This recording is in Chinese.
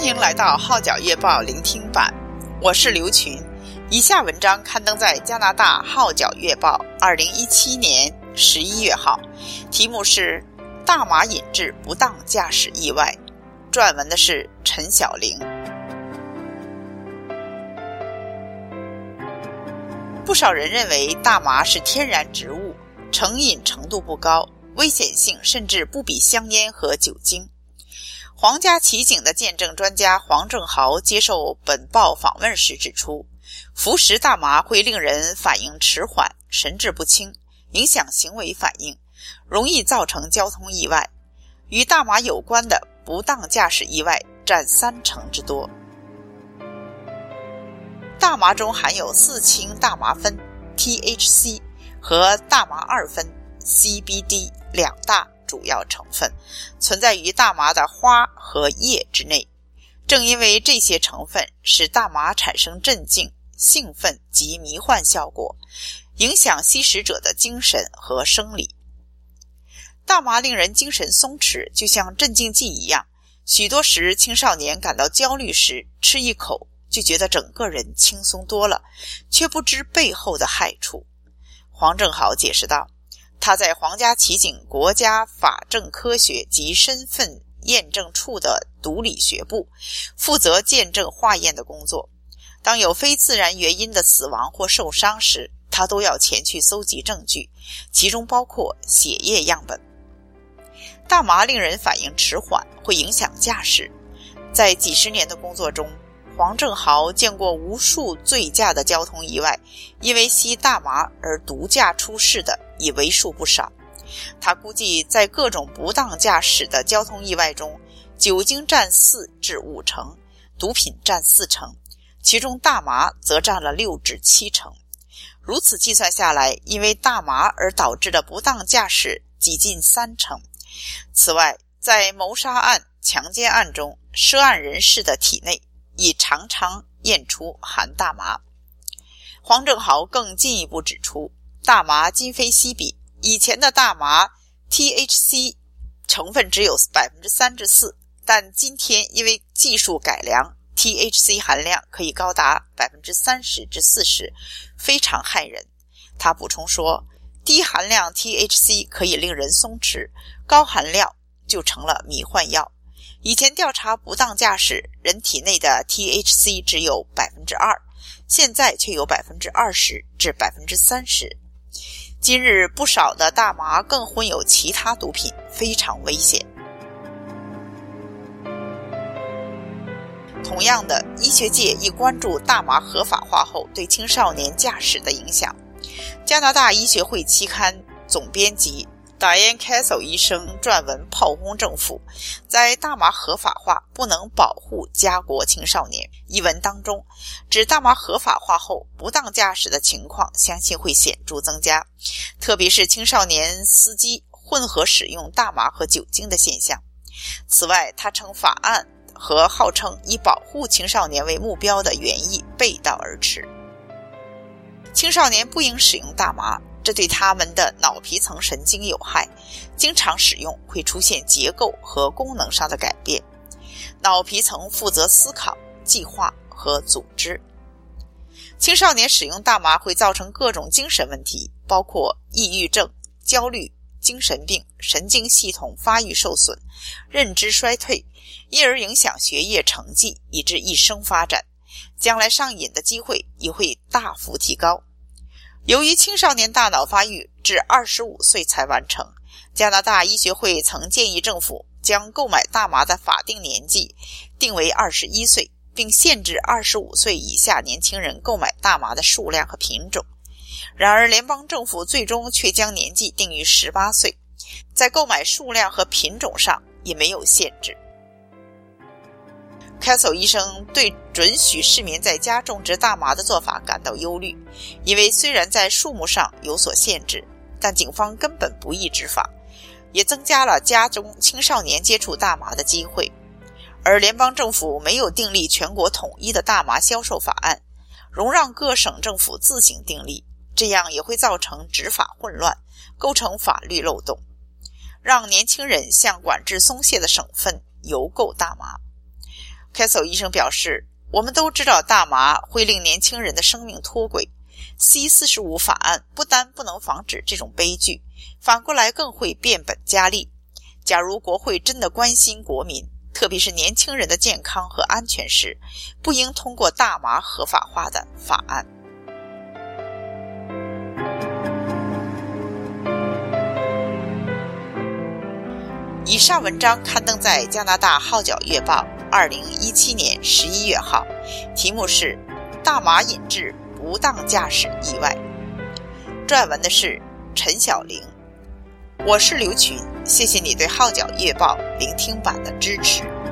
欢迎来到号角月报聆听版，我是刘群。以下文章刊登在加拿大号角月报2017年11月号，题目是大麻引致不当驾驶意外，撰文的是陈晓玲。不少人认为大麻是天然植物，成瘾程度不高，危险性甚至不比香烟和酒精。皇家骑警的鉴证专家黄正豪接受本报访问时指出，服食大麻会令人反应迟缓、神志不清，影响行为反应，容易造成交通意外。与大麻有关的不当驾驶意外占30%之多。大麻中含有4氢大麻酚 THC 和大麻2酚 CBD 两大主要成分，存在于大麻的花和叶之内。正因为这些成分使大麻产生镇静、兴奋及迷幻效果，影响吸食者的精神和生理。大麻令人精神松弛，就像镇静剂一样，许多时青少年感到焦虑时吃一口就觉得整个人轻松多了，却不知背后的害处。黄正豪解释道，他在皇家骑警国家法证科学及身份验证处的毒理学部，负责鉴证化验的工作。当有非自然原因的死亡或受伤时，他都要前去搜集证据，其中包括血液样本。大麻令人反应迟缓，会影响驾驶。在几十年的工作中，黄正豪见过无数醉驾的交通意外，因为吸大麻而毒驾出事的也为数不少。他估计在各种不当驾驶的交通意外中，酒精占4至5成，毒品占4成，其中大麻则占了6至7成。如此计算下来，因为大麻而导致的不当驾驶几近3成。此外，在谋杀案、强奸案中，涉案人士的体内已常常验出含大麻。黄正豪更进一步指出，大麻今非昔比，以前的大麻 THC 成分只有 3%至4%， 但今天因为技术改良， THC 含量可以高达 30% 至40%， 非常害人。他补充说，低含量 THC 可以令人松弛，高含量就成了迷幻药。以前调查不当驾驶，人体内的 THC 只有 2%， 现在却有 20% 至 30%。 今日不少的大麻更混有其他毒品，非常危险。同样的，医学界亦关注大麻合法化后对青少年驾驶的影响。加拿大医学会期刊总编辑Diane Castle 医生撰文炮轰政府，在大麻合法化不能保护家国青少年一文当中，指大麻合法化后不当驾驶的情况相信会显著增加，特别是青少年司机混合使用大麻和酒精的现象。此外，他称法案和号称以保护青少年为目标的原意背道而驰。青少年不应使用大麻，这对他们的脑皮层神经有害，经常使用会出现结构和功能上的改变。脑皮层负责思考、计划和组织。青少年使用大麻会造成各种精神问题，包括抑郁症、焦虑、精神病、神经系统发育受损、认知衰退，因而影响学业成绩，以致一生发展，将来上瘾的机会也会大幅提高。由于青少年大脑发育至25岁才完成，加拿大医学会曾建议政府将购买大麻的法定年纪定为21岁，并限制25岁以下年轻人购买大麻的数量和品种。然而联邦政府最终却将年纪定于18岁，在购买数量和品种上也没有限制。Castle 医生对准许市民在家种植大麻的做法感到忧虑，因为虽然在数目上有所限制，但警方根本不易执法，也增加了家中青少年接触大麻的机会。而联邦政府没有订立全国统一的大麻销售法案，容让各省政府自行订立，这样也会造成执法混乱，构成法律漏洞，让年轻人向管制松懈的省份邮购大麻。 Castle 医生表示，我们都知道大麻会令年轻人的生命脱轨， C45 法案不单不能防止这种悲剧，反过来更会变本加厉。假如国会真的关心国民，特别是年轻人的健康和安全时，不应通过大麻合法化的法案。以上文章刊登在加拿大号角月报2017年11月号，题目是大麻引致不当驾驶意外。撰文的是陈晓玲。我是刘群，谢谢你对号角月报聆听版的支持。